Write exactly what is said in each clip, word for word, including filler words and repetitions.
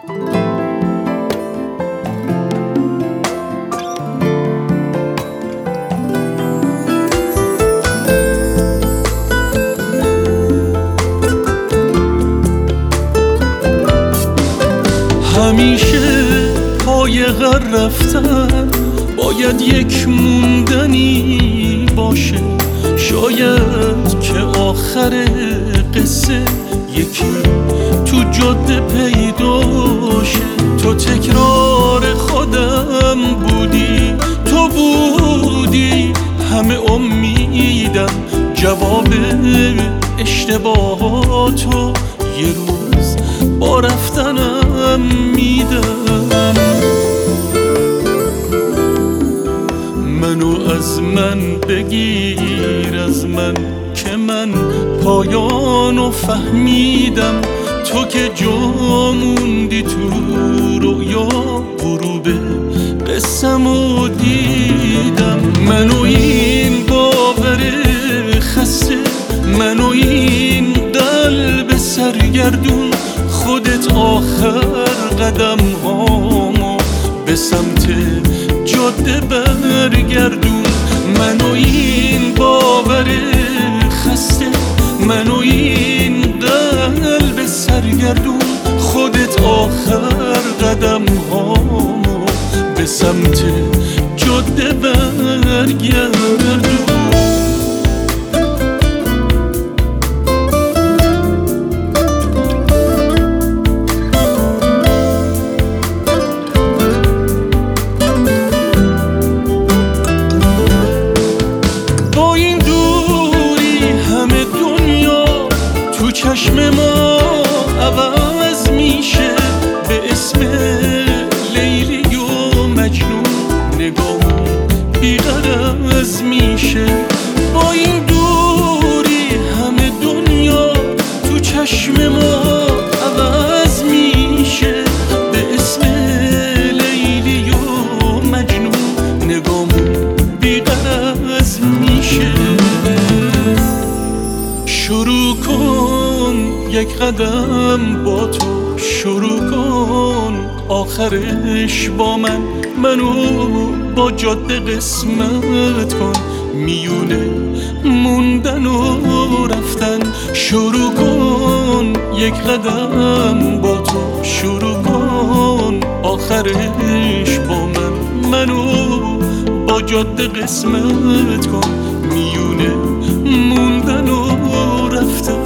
همیشه پای غر رفتن باید یک موندنی باشه، شاید که آخر قصه یکی تو جاده پیداشه. تو تکرار خودم بودی، تو بودی همه امیدم، جواب اشتباهاتو یه روز با رفتنم میدم. منو از من بگیر، از من که من پایانو فهمیدم. تو که جا موندی تو رویا، غروب قسمو دیدم. منو این باور خسته، منو این قلب سرگردون، خودت آخر قدم هامو به سمت جاده برگردون. منو این باور خسته، منو این قلب سرگردون، خودت آخر قدم هامو به سمت جاده برگردون. چشم ما عوض میشه به اسم لیلی و مجنون، نگاهمون بی‌غرض میشه. با این دوری همه دنیا تو چشم ما عوض میشه به اسم لیلی و مجنون، نگاهمون بی‌غرض میشه. شروع کن یک قدم با تو، شروع کن آخرش با من. منو با جاده قسمت کن، میونه موندن و رفتن. شروع کن یک قدم با تو، شروع کن آخرش با من. منو با جاده قسمت کن، میونه موندن و رفتن.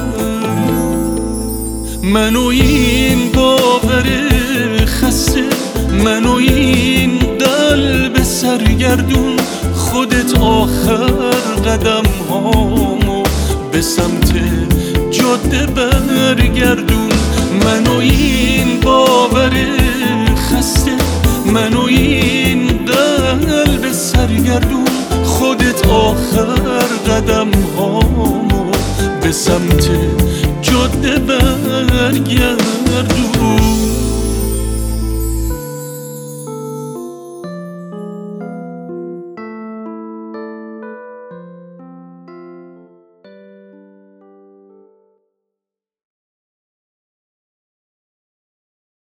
منو این باور خسته، منو این قلب سرگردون، خودت آخر قدم هامو به سمت جاده برگردون. منو این باور خسته، منو این قلب سرگردون، خودت آخر قدم هامو به سمت جاده برگردون.